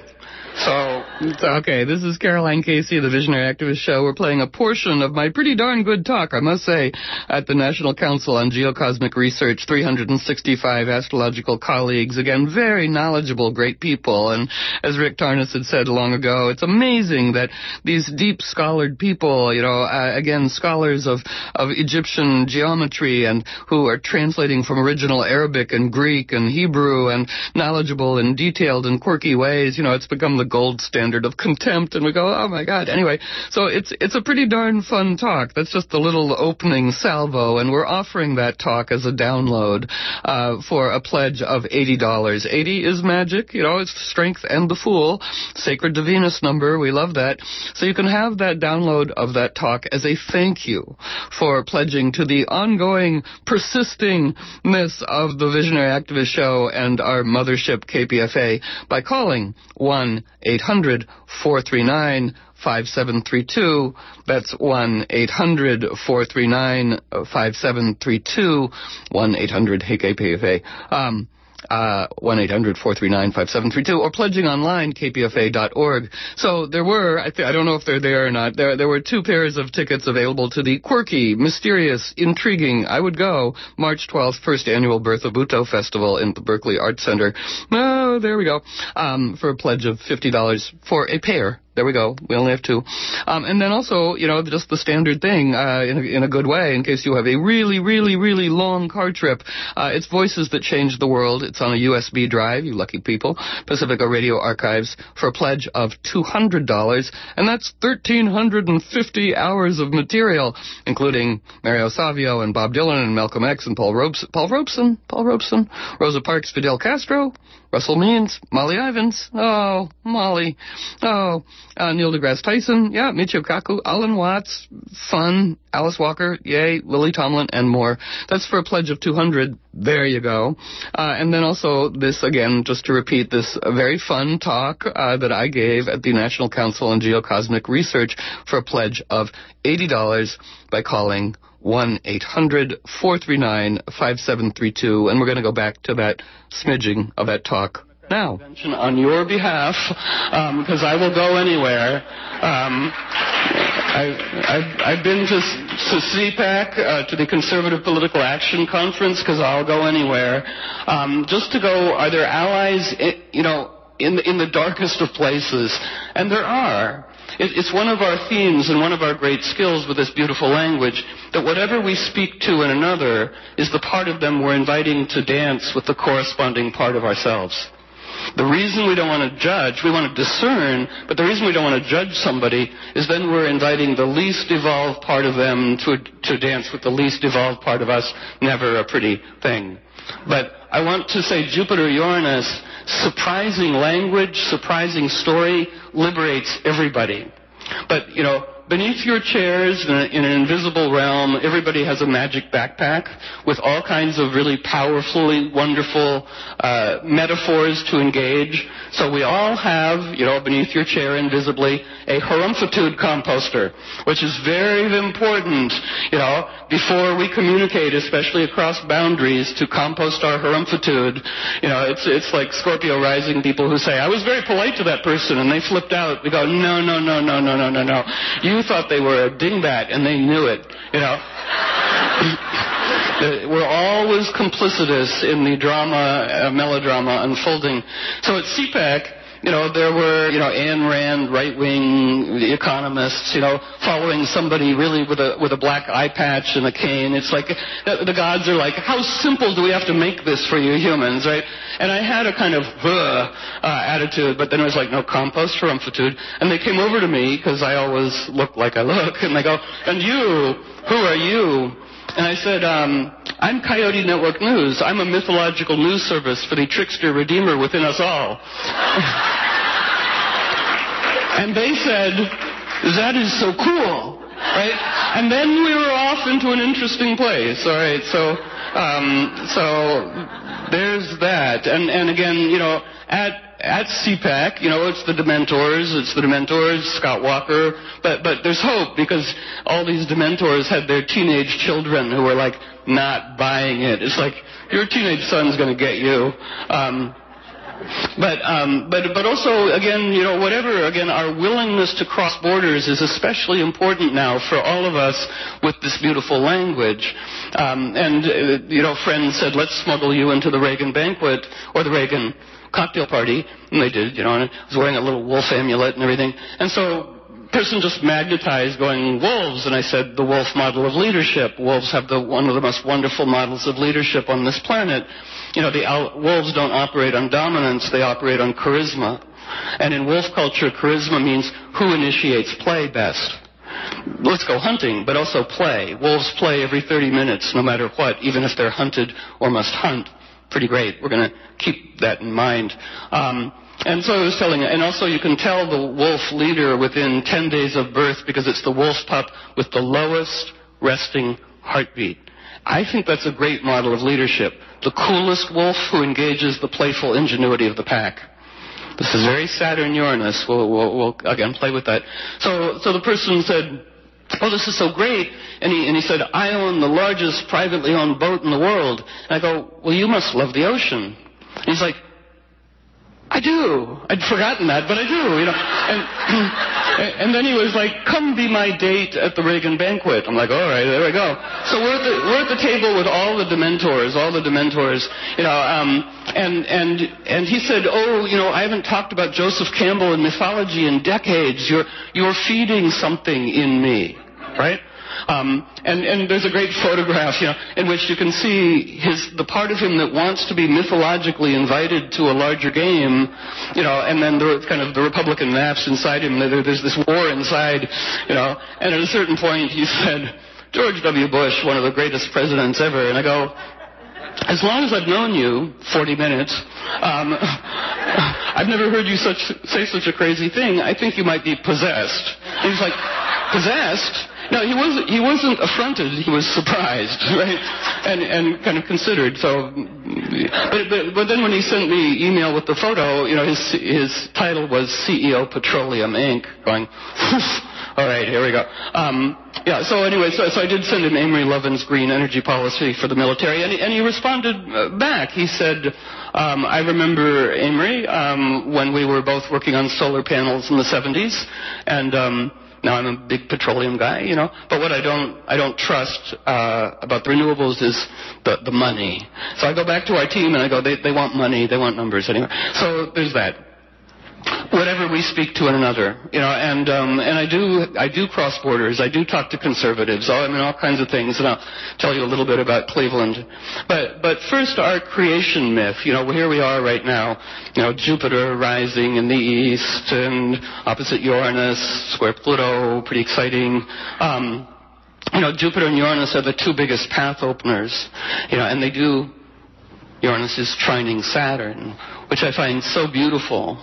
So, okay, this is Caroline Casey of the Visionary Activist Show. We're playing a portion of my pretty darn good talk, I must say, at the National Council on Geocosmic Research, three hundred sixty-five astrological colleagues, again, very knowledgeable, great people. And as Rick Tarnas had said long ago, it's amazing that these deep scholared people, you know, uh, again, scholars of, of Egyptian geometry and who are translating from original Arabic and Greek and Hebrew and knowledgeable in detailed and quirky ways, you know, it's become the gold standard of contempt, and we go, oh my God. Anyway, so it's it's a pretty darn fun talk. That's just the little opening salvo, and we're offering that talk as a download uh, for a pledge of eighty dollars. eighty is magic, you know, it's strength and the fool, sacred Divinus number, we love that. So you can have that download of that talk as a thank you for pledging to the ongoing, persistingness of the Visionary Activist Show and our mothership K P F A by calling one eight hundred four three nine five seven three two. That's one eight hundred four three nine five seven three two. one eight hundred Hey K P F A. Um, uh, one eight hundred four three nine five seven three two, or pledging online, k p f a dot org. So there were, I, th- I don't know if they're there or not, there there were two pairs of tickets available to the quirky, mysterious, intriguing, I would go, March twelfth, first annual Bertha Butoh Festival in the Berkeley Arts Center. Oh, there we go, um, for a pledge of fifty dollars for a pair. There we go. We only have two. Um, and then also, you know, just the standard thing, uh, in a, in a good way, in case you have a really, really, really long car trip. Uh, it's Voices That Changed the World. It's on a U S B drive, you lucky people. Pacifica Radio Archives for a pledge of two hundred dollars. And that's one thousand three hundred fifty hours of material, including Mario Savio and Bob Dylan and Malcolm X and Paul Robeson, Paul Robeson, Paul Robeson, Rosa Parks, Fidel Castro, Russell Means, Molly Ivins, oh, Molly, oh, uh, Neil deGrasse Tyson, yeah, Michio Kaku, Alan Watts, fun, Alice Walker, yay, Lily Tomlin, and more. That's for a pledge of two hundred. There you go. Uh, and then also this, again, just to repeat, this very fun talk uh, that I gave at the National Council on Geocosmic Research for a pledge of eighty dollars by calling one eight hundred four three nine five seven three two, and we're going to go back to that smidging of that talk now. On your behalf, because um, I will go anywhere. Um, I, I've, I've been to, to C PAC, uh, to the Conservative Political Action Conference, because I'll go anywhere. Um, just to go, are there allies, in, you know, in the, in the darkest of places? And there are. It's one of our themes and one of our great skills with this beautiful language, that whatever we speak to in another is the part of them we're inviting to dance with the corresponding part of ourselves. The reason we don't want to judge, we want to discern, but the reason we don't want to judge somebody is then we're inviting the least evolved part of them to, to dance with the least evolved part of us. Never a pretty thing. But I want to say Jupiter Uranus, surprising language, surprising story, liberates everybody. But, you know, beneath your chairs in, a, in an invisible realm, everybody has a magic backpack with all kinds of really powerfully wonderful uh, metaphors to engage. So we all have, you know, beneath your chair invisibly, a harumpitude composter, which is very important, you know, before we communicate, especially across boundaries, to compost our harumpitude. You know, it's it's like Scorpio rising people who say, I was very polite to that person, and they flipped out. We go, no, no, no, no, no, no, no, no. You thought they were a dingbat, and they knew it, you know. We're always complicitous in the drama, uh, melodrama unfolding. So at C PAC, you know, there were, you know, Ayn Rand, right-wing economists, you know, following somebody really with a with a black eye patch and a cane. It's like the, the gods are like, how simple do we have to make this for you humans, right? And I had a kind of uh, uh, attitude, but then it was like, no, compost for harumpitude. And they came over to me, because I always look like I look, and they go, and you, who are you? And I said, um, I'm Coyote Network News. I'm a mythological news service for the trickster redeemer within us all. And they said, that is so cool, right? And then we were off into an interesting place, all right? So, um, so there's that. And, and again, you know, at At C PAC, you know, it's the Dementors, it's the Dementors, Scott Walker, but but there's hope because all these Dementors had their teenage children who were like not buying it. It's like your teenage son's going to get you. Um, but um, but but also again, you know, whatever again, our willingness to cross borders is especially important now for all of us with this beautiful language. Um, and uh, you know, friends said, let's smuggle you into the Reagan banquet or the Reagan cocktail party, and they did, you know, and I was wearing a little wolf amulet and everything. And so person just magnetized going, wolves, and I said, the wolf model of leadership. Wolves have the one of the most wonderful models of leadership on this planet. You know, the wolves don't operate on dominance, they operate on charisma. And in wolf culture, charisma means who initiates play best. Let's go hunting, but also play. Wolves play every thirty minutes, no matter what, even if they're hunted or must hunt. Pretty great. We're going to keep that in mind. Um, and so I was telling, and also you can tell the wolf leader within ten days of birth because it's the wolf pup with the lowest resting heartbeat. I think that's a great model of leadership. The coolest wolf who engages the playful ingenuity of the pack. This is very Saturn Uranus. We'll, we'll, we'll again play with that. So, so the person said, oh, this is so great. And he, and he said, I own the largest privately owned boat in the world. And I go, well, you must love the ocean. And he's like, I do. I'd forgotten that, but I do, you know. And, and then he was like, come be my date at the Reagan banquet. I'm like, all right, there we go. So we're at the, we're at the table with all the Dementors, all the Dementors, you know, um, and, and, and he said, oh, you know, I haven't talked about Joseph Campbell in mythology in decades. You're, you're feeding something in me, right? Um, and, and there's a great photograph, you know, in which you can see his, the part of him that wants to be mythologically invited to a larger game, you know, and then the kind of the Republican naps inside him. There, there's this war inside, you know, and at a certain point he said, George W. Bush, one of the greatest presidents ever, and I go, as long as I've known you, forty minutes, um, I've never heard you such, say such a crazy thing. I think you might be possessed. And he's like, possessed? No, he wasn't. He wasn't affronted. He was surprised, right, and and kind of considered. So, but, but but then when he sent me email with the photo, you know, his his title was C E O Petroleum Incorporated. Going, all right, here we go. Um, yeah. So anyway, so so I did send him Amory Lovin's green energy policy for the military, and he, and he responded back. He said, um, I remember Amory um, when we were both working on solar panels in the seventies, and. Um, Now I'm a big petroleum guy, you know, but what I don't I don't trust uh, about the renewables is the the money. So I go back to our team and I go, they they want money, they want numbers anyway. So there's that. Whatever we speak to one another, you know, and um, and I do I do cross borders. I do talk to conservatives. I mean, all kinds of things, and I'll tell you a little bit about Cleveland. But but first, our creation myth. You know, here we are right now. You know, Jupiter rising in the east, and opposite Uranus, square Pluto, pretty exciting. Um, you know, Jupiter and Uranus are the two biggest path openers. You know, and they do. Uranus is trining Saturn, which I find so beautiful.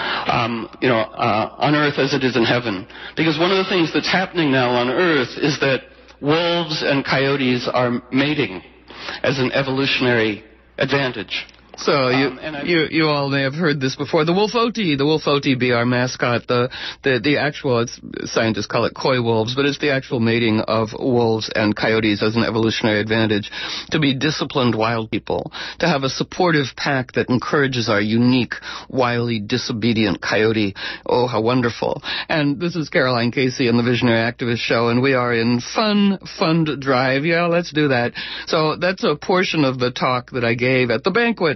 Um, you know, uh, on Earth as it is in heaven. Because one of the things that's happening now on Earth is that wolves and coyotes are mating as an evolutionary advantage. So you, um, you you all may have heard this before. The wolfoti, the wolfoti be our mascot. The the the actual, it's, scientists call it coy wolves, but it's the actual mating of wolves and coyotes as an evolutionary advantage. To be disciplined wild people, to have a supportive pack that encourages our unique, wily, disobedient coyote. Oh, how wonderful! And this is Caroline Casey in the Visionary Activist Show, and we are in Fun Fund Drive. Yeah, let's do that. So that's a portion of the talk that I gave at the banquet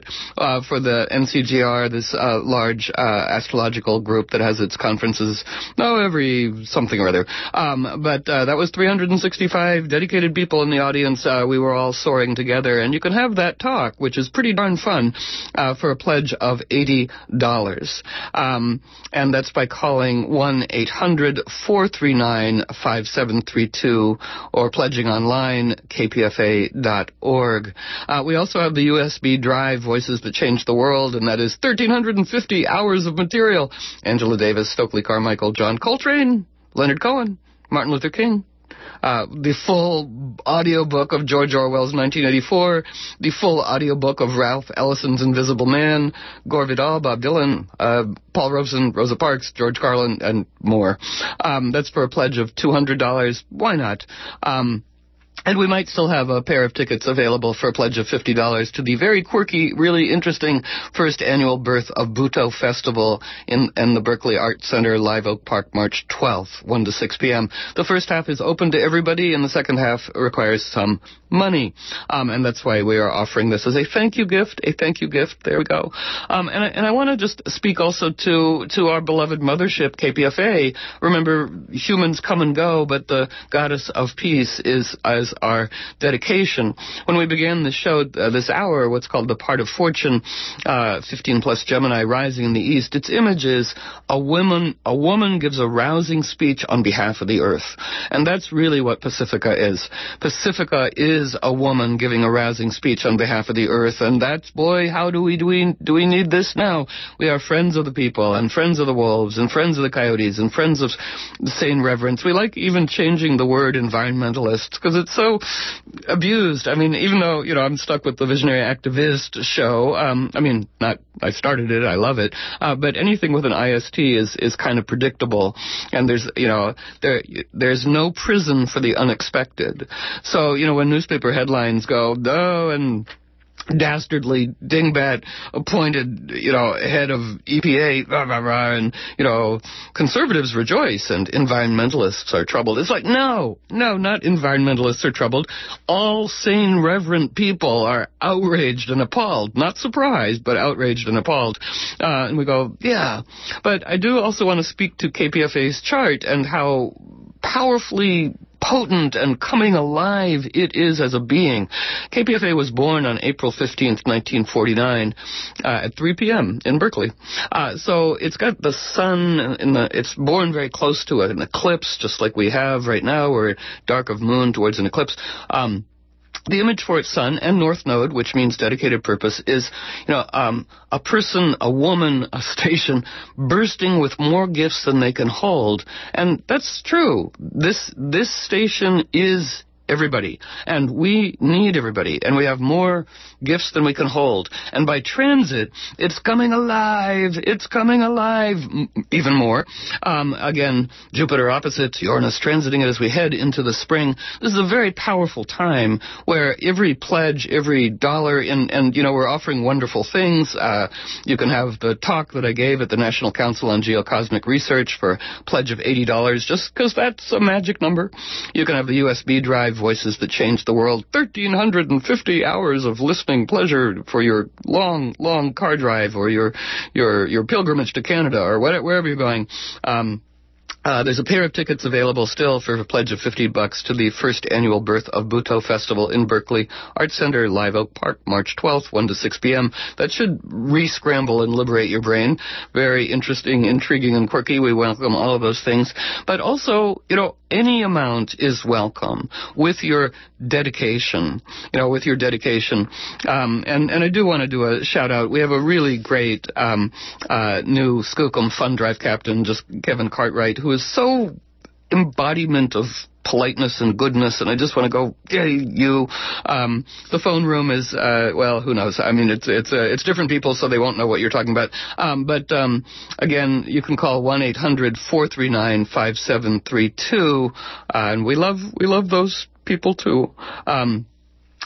uh, for the N C G R, this uh, large uh, astrological group that has its conferences, oh, every something or other. Um, but uh, that was three hundred sixty-five dedicated people in the audience. Uh, we were all soaring together, and you can have that talk, which is pretty darn fun, uh, for a pledge of eighty dollars. Um, and that's by calling one eight hundred four three nine five seven three two or pledging online, k p f a dot org. Uh, we also have the U S B drive, Voices That Changed the World, and that is one thousand three hundred fifty hours of material. Angela Davis, Stokely Carmichael, John Coltrane, Leonard Cohen, Martin Luther King. Uh, the full audiobook of George Orwell's nineteen eighty-four, the full audiobook of Ralph Ellison's Invisible Man, Gore Vidal, Bob Dylan, uh, Paul Robeson, Rosa Parks, George Carlin, and more. Um, that's for a pledge of two hundred dollars. Why not? Um, And we might still have a pair of tickets available for a pledge of fifty dollars to the very quirky, really interesting first annual Birth of Butoh Festival in, in the Berkeley Art Center, Live Oak Park, March twelfth, one to six p.m. The first half is open to everybody, and the second half requires some money. Um, and that's why we are offering this as a thank you gift, a thank you gift. There we go. Um, and I, and I want to just speak also to, to our beloved mothership, K P F A. Remember, humans come and go, but the goddess of peace is as our dedication. When we began the show uh, this hour, what's called the Part of Fortune, uh, fifteen plus Gemini rising in the east, its image is a woman, a woman gives a rousing speech on behalf of the earth. And that's really what Pacifica is. Pacifica is a woman giving a rousing speech on behalf of the earth. And that's, boy, how do we, do we, do we need this now? We are friends of the people and friends of the wolves and friends of the coyotes and friends of sane reverence. We like even changing the word environmentalists because it's so abused. I mean, even though, you know, I'm stuck with the Visionary Activist show, um, I mean, not, I started it, I love it, uh, but anything with an I S T is, is kind of predictable, and there's, you know, there, there's no prison for the unexpected. So, you know, when newspaper headlines go, oh, and dastardly dingbat appointed, you know, head of E P A, blah, blah, blah, and, you know, conservatives rejoice and environmentalists are troubled. It's like, no, no, not environmentalists are troubled. All sane, reverent people are outraged and appalled. Not surprised, but outraged and appalled. Uh, and we go, yeah. But I do also want to speak to K P F A's chart and how powerfully potent and coming alive it is as a being. K P F A was born on April fifteenth, nineteen forty-nine, uh, at three p.m. in Berkeley. Uh, so it's got the sun in the, it's born very close to it, an eclipse, just like we have right now. We're dark of moon towards an eclipse. Um, The image for its sun and north node, which means dedicated purpose, is, you know, um, a person, a woman, a station bursting with more gifts than they can hold. And that's true. This, this station is everybody, and we need everybody, and we have more gifts than we can hold. And by transit, it's coming alive. It's coming alive m- even more. Um, again, Jupiter opposites, Uranus transiting it as we head into the spring. This is a very powerful time where every pledge, every dollar, and, and you know, we're offering wonderful things. Uh, you can have the talk that I gave at the National Council on Geocosmic Research for a pledge of eighty dollars, just because that's a magic number. You can have the U S B drive, Voices That Changed the World, one thousand three hundred fifty hours of listening pleasure for your long, long car drive or your your your pilgrimage to Canada or whatever, wherever you're going. Um, Uh, there's a pair of tickets available still for a pledge of fifty bucks to the first annual Birth of Butoh Festival in Berkeley Art Center, Live Oak Park, March twelfth, one to six p.m. That should re-scramble and liberate your brain. Very interesting, intriguing, and quirky. We welcome all of those things. But also, you know, any amount is welcome with your dedication, you know, with your dedication. Um, and, and I do want to do a shout out. We have a really great um, uh, new Skookum Fund Drive captain, just Kevin Cartwright, who is so embodiment of politeness and goodness, and I just want to go, yeah, you. Um, the phone room is, uh, well, who knows? I mean, it's it's uh, it's different people, so they won't know what you're talking about. Um, but um, again, you can call one eight hundred four three nine five seven three two, uh, and we love we love those people too. Um,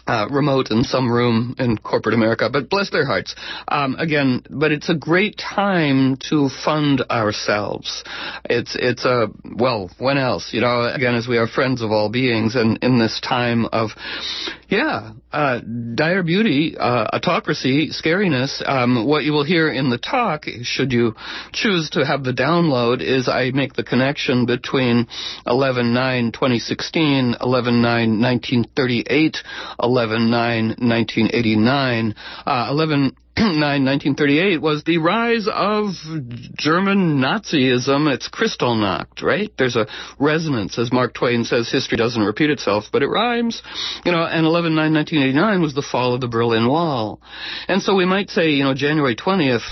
Uh, remote in some room in corporate America, but bless their hearts. Um, again, but it's a great time to fund ourselves. It's, it's a, well, when else? You know, again, as we are friends of all beings, and in this time of, yeah, uh, dire beauty, uh, autocracy, scariness, um, what you will hear in the talk, should you choose to have the download, is I make the connection between eleven nine twenty sixteen, eleven nine nineteen thirty-eight, eleven nine nineteen eighty-nine. Uh, eleven nine nineteen thirty-eight was the rise of German Nazism. It's Kristallnacht, right? There's a resonance, as Mark Twain says, history doesn't repeat itself, but it rhymes. You know, and eleven nine nineteen eighty-nine was the fall of the Berlin Wall. And so we might say, you know, January twentieth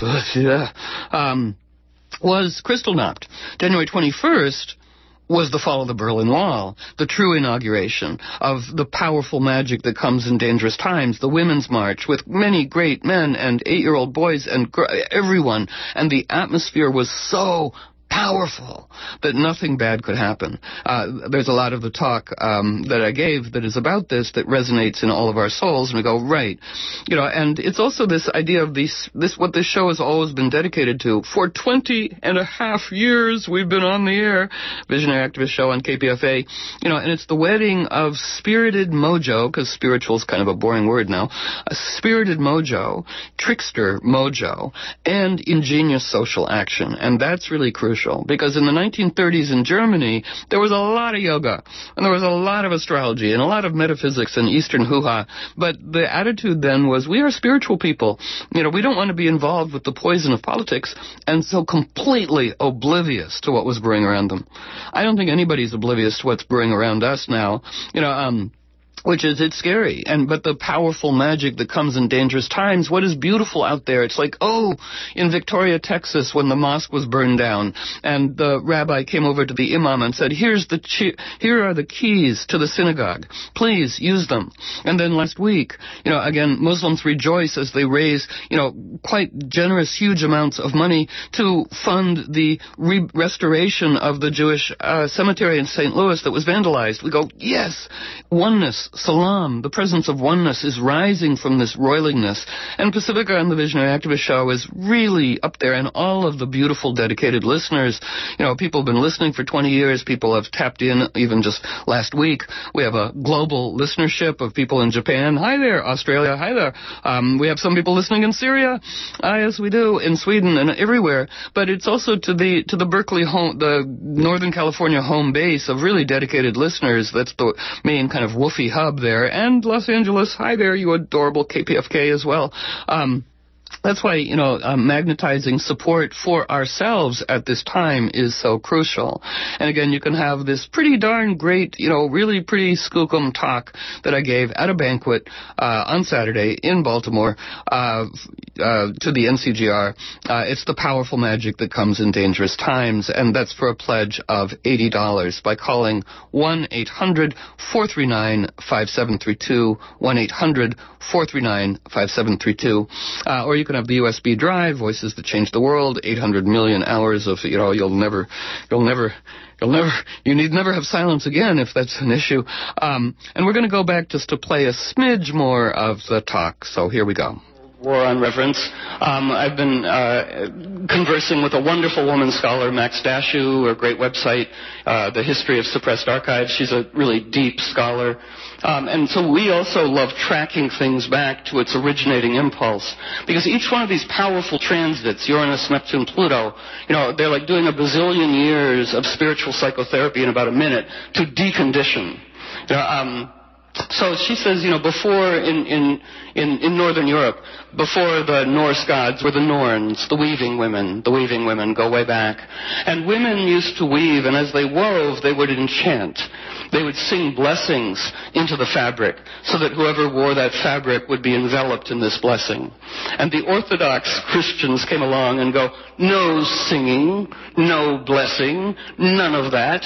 um, was Kristallnacht. January twenty-first was the fall of the Berlin Wall, the true inauguration of the powerful magic that comes in dangerous times, the Women's March with many great men and eight-year-old boys and gr- everyone, and the atmosphere was so powerful that nothing bad could happen. Uh, there's a lot of the talk um, that I gave that is about this that resonates in all of our souls, and we go, right. You know, and it's also this idea of these, this, what this show has always been dedicated to. For twenty and a half years we've been on the air, Visionary Activist Show on K P F A, you know, and it's the wedding of spirited mojo, because spiritual is kind of a boring word now, a spirited mojo, trickster mojo, and ingenious social action, and that's really crucial. Because in the nineteen thirties in Germany, there was a lot of yoga, and there was a lot of astrology, and a lot of metaphysics and Eastern hoo-ha. But the attitude then was, we are spiritual people. You know, we don't want to be involved with the poison of politics, and so completely oblivious to what was brewing around them. I don't think anybody's oblivious to what's brewing around us now. You know, um... which is, it's scary, and but the powerful magic that comes in dangerous times, what is beautiful out there, it's like, oh, in Victoria, Texas, when the mosque was burned down, and the rabbi came over to the imam and said, here's the chi- here are the keys to the synagogue, please use them. And then last week, you know, again, Muslims rejoice as they raise, you know, quite generous, huge amounts of money to fund the re- restoration of the Jewish uh, cemetery in Saint Louis that was vandalized. We go, yes, oneness, salam, the presence of oneness is rising from this roilingness. And Pacifica and the Visionary Activist Show is really up there, and all of the beautiful, dedicated listeners. You know, people have been listening for twenty years. People have tapped in even just last week. We have a global listenership of people in Japan. Hi there, Australia. Hi there. Um, we have some people listening in Syria. Ah, yes, we do. In Sweden and everywhere. But it's also to the to the Berkeley home, the Northern California home base of really dedicated listeners. That's the main kind of woofy hub there, and Los Angeles. Hi there, you adorable K P F K as well. Um, That's why, you know, uh, magnetizing support for ourselves at this time is so crucial. And again, you can have this pretty darn great, you know, really pretty skookum talk that I gave at a banquet uh, on Saturday in Baltimore uh, uh, to the N C G R. Uh, it's the powerful magic that comes in dangerous times, and that's for a pledge of eighty dollars by calling one eight hundred four three nine five seven three two, one eight hundred four three nine five seven three two, uh, or you can have the U S B drive, Voices That Change the World, eight hundred million hours of, you know, you'll never, you'll never, you'll never, you need never have silence again if that's an issue. Um, and we're going to go back just to play a smidge more of the talk. So here we go. War on Reverence. Um, I've been uh, conversing with a wonderful woman scholar, Max Dashu, her great website, uh, The History of Suppressed Archives. She's a really deep scholar. Um, and so we also love tracking things back to its originating impulse. Because each one of these powerful transits, Uranus, Neptune, Pluto, you know, they're like doing a bazillion years of spiritual psychotherapy in about a minute to decondition. You know, um, So she says, you know, before in, in, in, in Northern Europe, before the Norse gods were the Norns, the weaving women. The weaving women go way back. And women used to weave, and as they wove, they would enchant. They would sing blessings into the fabric so that whoever wore that fabric would be enveloped in this blessing. And the Orthodox Christians came along and go, no singing, no blessing, none of that.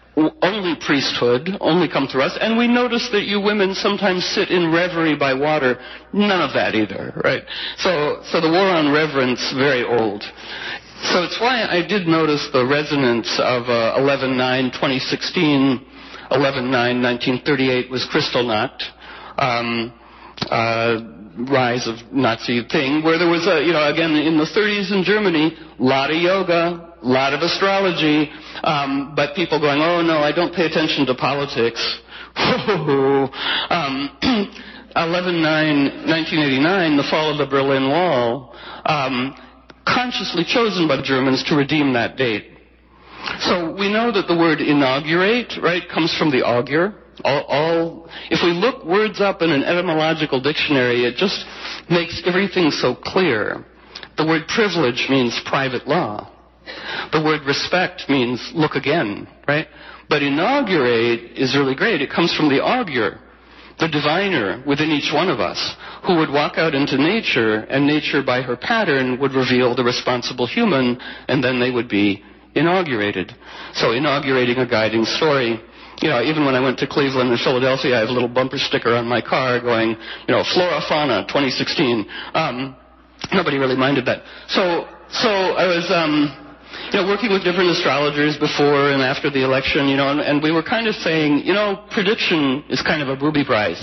Only priesthood, only come through us. And we notice that you women sometimes sit in reverie by water. None of that either, right? So, so the war on reverence, very old. So it's why I did notice the resonance of uh, eleven nine twenty sixteen, eleven nine nineteen thirty-eight was Kristallnacht. um, uh, rise of Nazi thing, where there was a, you know, again, in the thirties in Germany, a lot of yoga, a lot of astrology, um, but people going, oh, no, I don't pay attention to politics. um, eleven nine nineteen eighty-nine, the fall of the Berlin Wall, um, consciously chosen by the Germans to redeem that date. So we know that the word inaugurate, right, comes from the augur. All, all, if we look words up in an etymological dictionary, it just makes everything so clear. The word privilege means private law. The word respect means look again, right? But inaugurate is really great. It comes from the augur, the diviner within each one of us, who would walk out into nature, and nature by her pattern would reveal the responsible human, and then they would be inaugurated. So inaugurating a guiding story. You know, even when I went to Cleveland and Philadelphia, I have a little bumper sticker on my car going, you know, Flora Fauna twenty sixteen. Um, nobody really minded that. So, so I was, um, you know, working with different astrologers before and after the election, you know, and, and we were kind of saying, you know, prediction is kind of a booby prize.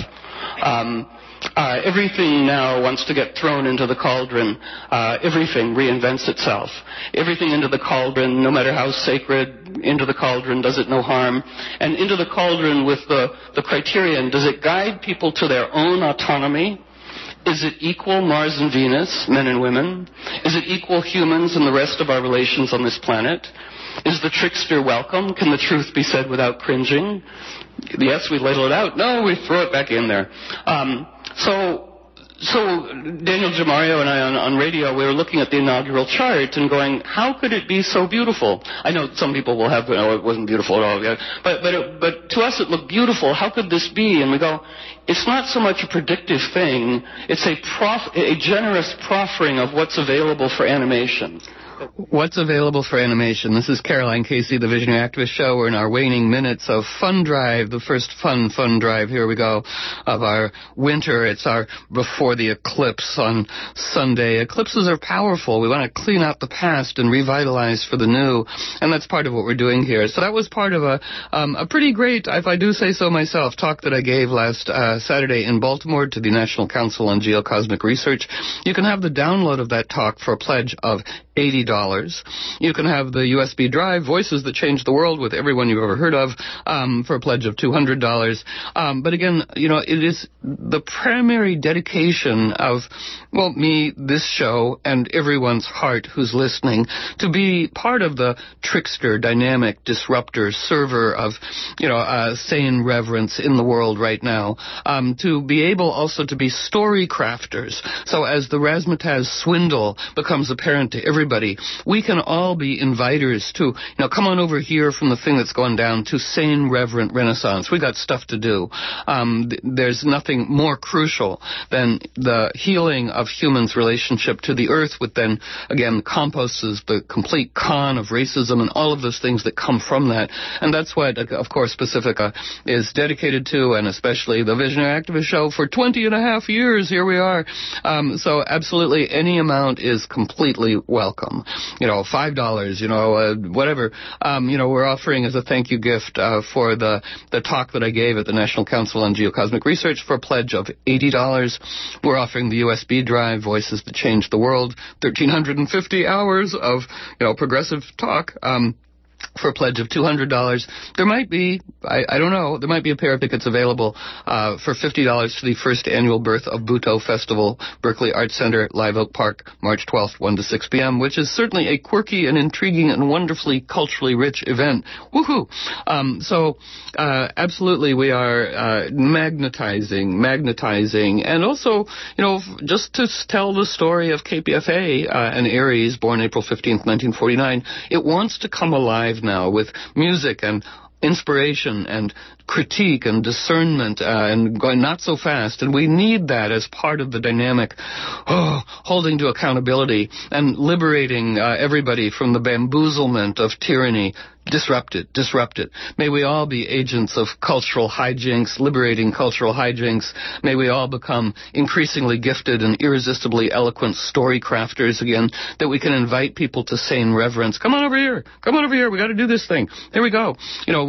Um, Uh, everything now wants to get thrown into the cauldron. Uh, everything reinvents itself. Everything into the cauldron, no matter how sacred, into the cauldron, does it no harm. And into the cauldron with the, the criterion, does it guide people to their own autonomy? Is it equal Mars and Venus, men and women? Is it equal humans and the rest of our relations on this planet? Is the trickster welcome? Can the truth be said without cringing? Yes, we ladle it out. No, we throw it back in there. Um, so, so Daniel Gemario and I on, on radio, we were looking at the inaugural chart and going, how could it be so beautiful? I know some people will have, oh, it wasn't beautiful at all. But, but, it, but to us it looked beautiful. How could this be? And we go, it's not so much a predictive thing. It's a, prof, a generous proffering of what's available for animation. What's available for animation? This is Caroline Casey, the Visionary Activist Show. We're in our waning minutes of Fun Drive, the first fun, fun drive, here we go, of our winter. It's our before the eclipse on Sunday. Eclipses are powerful. We want to clean out the past and revitalize for the new, and that's part of what we're doing here. So that was part of a um, a pretty great, if I do say so myself, talk that I gave last uh, Saturday in Baltimore to the National Council on Geocosmic Research. You can have the download of that talk for a pledge of eighty dollars. You can have the U S B drive, Voices That Change the World, with everyone you've ever heard of, um, for a pledge of two hundred dollars. Um, but again, you know, it is the primary dedication of, well, me, this show, and everyone's heart who's listening, to be part of the trickster, dynamic, disruptor, server of, you know, uh, sane reverence in the world right now. Um, to be able also to be story crafters. So as the razzmatazz swindle becomes apparent to everyone, everybody, we can all be inviters to, you know, come on over here from the thing that's going down to sane, reverent renaissance. We got stuff to do. Um, th- there's nothing more crucial than the healing of humans' relationship to the earth, with then, again, composts, the complete con of racism and all of those things that come from that. And that's what, of course, Pacifica is dedicated to, and especially the Visionary Activist Show for twenty and a half years. Here we are. Um, so absolutely any amount is completely welcome. Welcome. You know, five dollars, you know, uh, whatever, um, you know, we're offering as a thank you gift uh, for the, the talk that I gave at the National Council on Geocosmic Research for a pledge of eighty dollars. We're offering the U S B drive, Voices That Change the World, one thousand three hundred fifty hours of, you know, progressive talk, um, for a pledge of two hundred dollars. There might be, I, I don't know, there might be a pair of tickets available uh, for fifty dollars to the first annual Birth of Butoh Festival, Berkeley Arts Center, Live Oak Park, March twelfth, one to six p.m., which is certainly a quirky and intriguing and wonderfully culturally rich event. Woohoo! Um, so, uh, absolutely, we are uh, magnetizing, magnetizing, and also, you know, just to tell the story of K P F A uh, and Aries, born April fifteenth, nineteen forty-nine, it wants to come alive now with music and inspiration and critique and discernment uh, and going not so fast. And we need that as part of the dynamic, oh, holding to accountability and liberating uh, everybody from the bamboozlement of tyranny. Disrupt it, disrupt it. May we all be agents of cultural hijinks, liberating cultural hijinks. May we all become increasingly gifted and irresistibly eloquent story crafters again, that we can invite people to sane reverence. Come on over here. Come on over here. We got to do this thing. There we go. You know,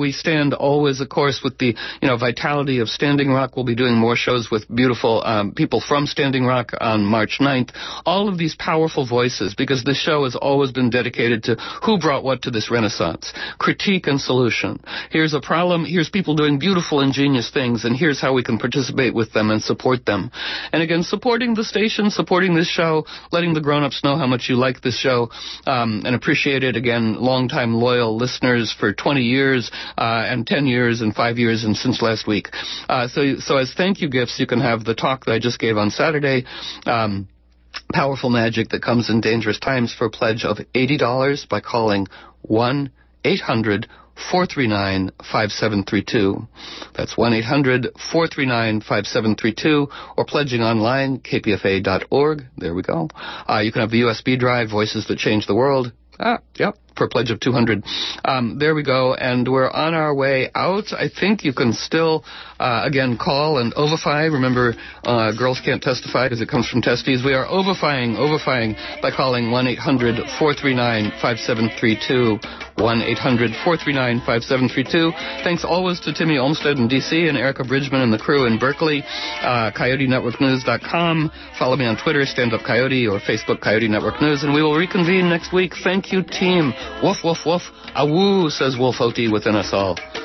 we stand always, of course, with the, you know, vitality of Standing Rock. We'll be doing more shows with beautiful um, people from Standing Rock on March ninth. All of these powerful voices, because this show has always been dedicated to who brought what to this renaissance. Critique and solution. Here's a problem. Here's people doing beautiful, ingenious things, and here's how we can participate with them and support them. And again, supporting the station, supporting this show, letting the grown-ups know how much you like this show, um, and appreciate it. Again, long-time loyal listeners for twenty years, uh, and ten years, and five years, and since last week. Uh, so, so as thank you gifts, you can have the talk that I just gave on Saturday, um, Powerful Magic That Comes in Dangerous Times, for a pledge of eighty dollars by calling one eight hundred four three nine five seven three two. That's one eight hundred four three nine five seven three two, or pledging online, k p f a dot org. There we go. Uh, you can have the U S B drive, Voices That Change the World. Ah, yep, for a pledge of two hundred. Um, there we go, and we're on our way out. I think you can still, uh, again, call and ovify. Remember, uh, girls can't testify because it comes from testes. We are ovifying, ovifying by calling one eight hundred four three nine five seven three two, one eight hundred four three nine five seven three two. Thanks always to Timmy Olmstead in D C and Erica Bridgman and the crew in Berkeley. Uh, Coyote Network News dot com. Follow me on Twitter, Stand Up Coyote, or Facebook, Coyote Network News, and we will reconvene next week. Thank you, team. Woof, woof, woof. Awoo, says Wolf Oti within us all.